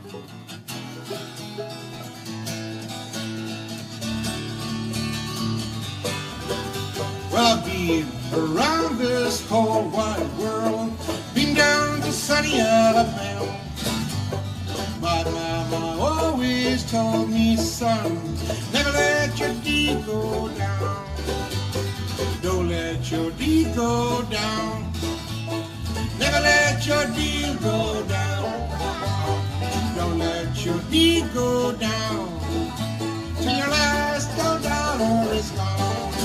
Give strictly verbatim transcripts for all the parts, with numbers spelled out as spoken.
Well, I've been around this whole wide world, been down to sunny Alabama. My mama always told me, son, never let your deed go down. Don't let your deed go down. Never let your deed go down. Don't let your deed go down till your last dollar is gone.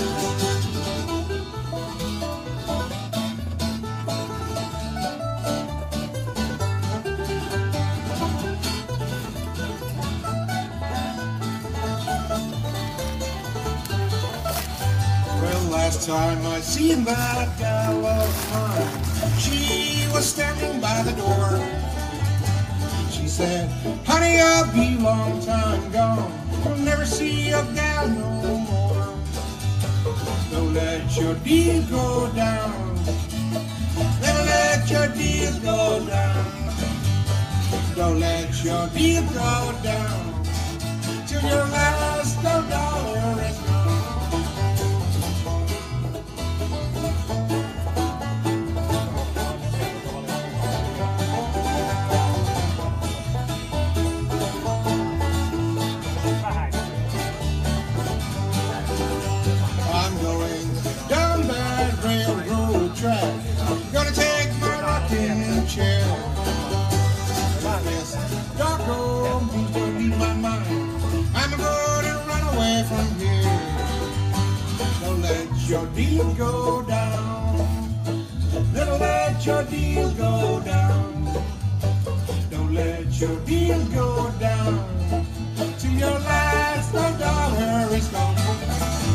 Last time I seen that gal of mine, she was standing by the door. She said, honey, I'll be long time gone, I'll never see a gal no more. Don't let your deed go down. Never let your deed go down. Don't let your deed go down till your last dollar is gone. Track. Gonna take my rocking chair. This dark old blues gonna leave my mind. I'm gonna run away from here. Don't let your deed go down. Never let your deed go down. Don't let your deed go down till your last dollar is gone.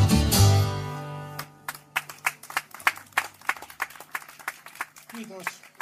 Cuidos.